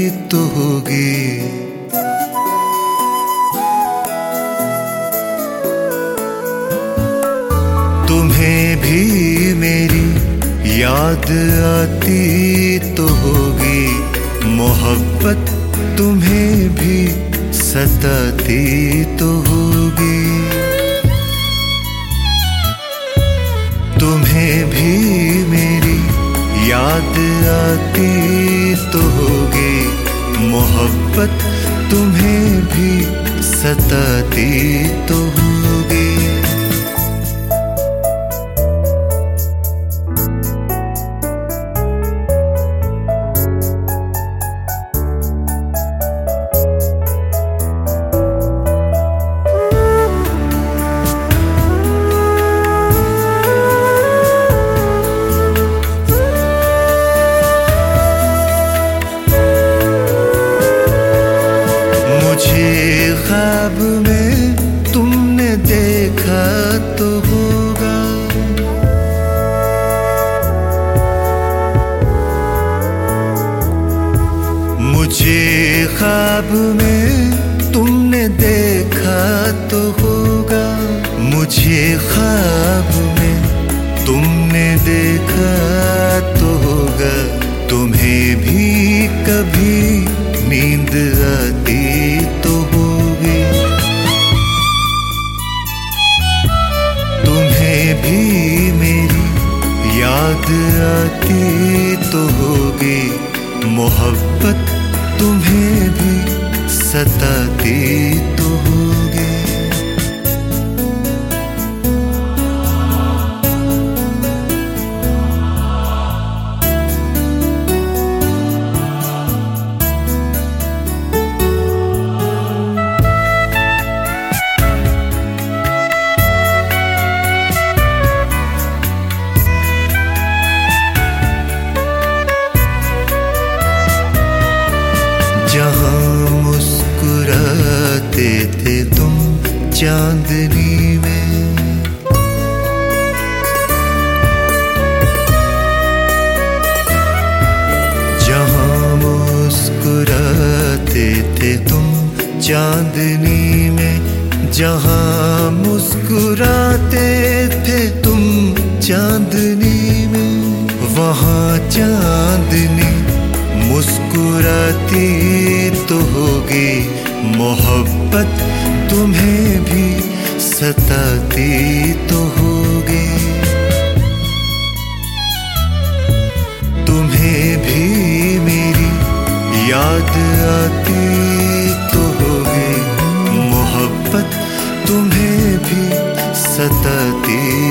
तो होगी। तुम्हें भी मेरी याद आती तो होगी, मोहब्बत तुम्हें भी सताती तो होगी। तुम्हें भी मेरी याद आती तो होगी, मोहब्बत तुम्हें भी सताती तो होगी। ख्वाब में तुमने देखा तो होगा, मुझे ख्वाब में तुमने देखा तो होगा, मुझे ख्वाब में तुमने देखा तो होगा। तुम्हें भी कभी नींद आती तो होगी, तुम्हें भी मेरी याद आती तो होगी, मोहब्बत तुम्हें भी सताती तो होगी। जहाँ मुस्कुराते थे तुम चांदनी में, जहाँ मुस्कुराते थे तुम चांदनी में, जहाँ मुस्कुराते थे तुम चांदनी में, वहाँ चांदनी मुस्कुराती तो होगी, मोहब्बत तुम्हें भी सताती तो होगी। तुम्हें भी मेरी याद आती तो होगी, मोहब्बत तुम्हें भी सताती